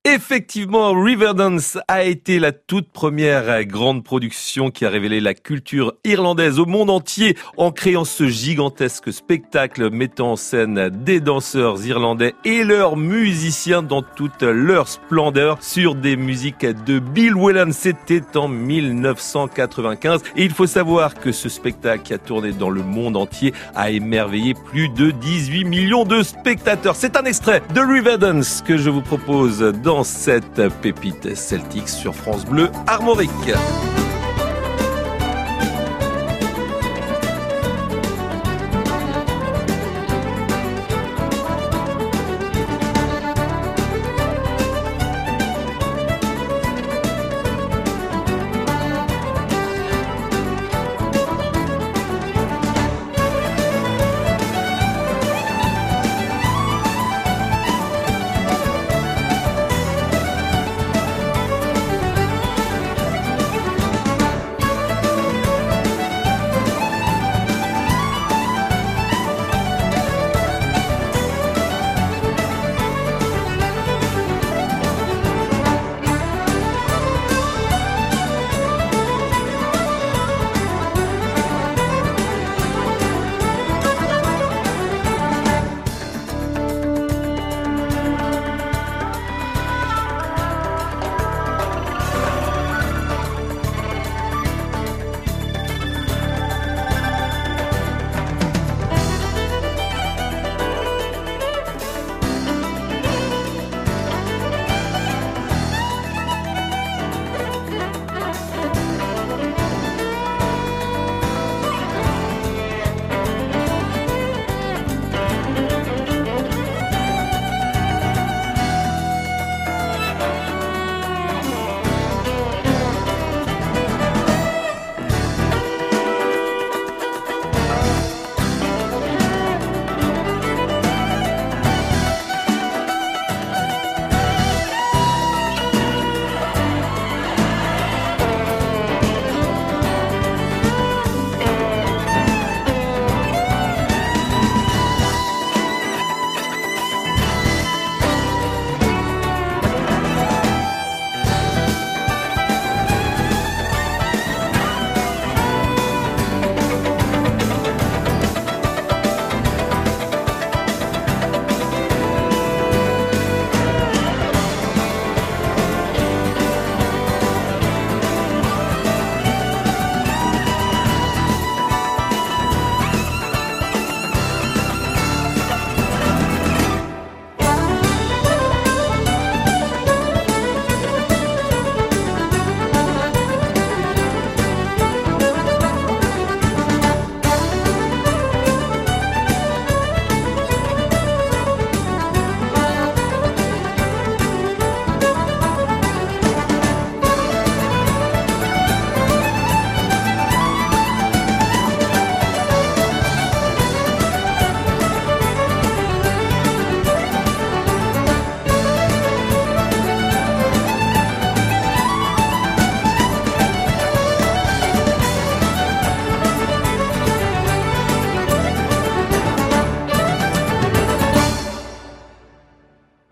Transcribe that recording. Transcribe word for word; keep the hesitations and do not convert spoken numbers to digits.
Effectivement, Riverdance a été la toute première grande production qui a révélé la culture irlandaise au monde entier en créant ce gigantesque spectacle mettant en scène des danseurs irlandais et leurs musiciens dans toute leur splendeur sur des musiques de Bill Whelan. C'était en mille neuf cent quatre-vingt-quinze et il faut savoir que ce spectacle qui a tourné dans le monde entier a émerveillé plus de dix-huit millions de spectateurs. C'est un extrait de Riverdance que je vous propose dans cette pépite celtique sur France Bleu Armorique.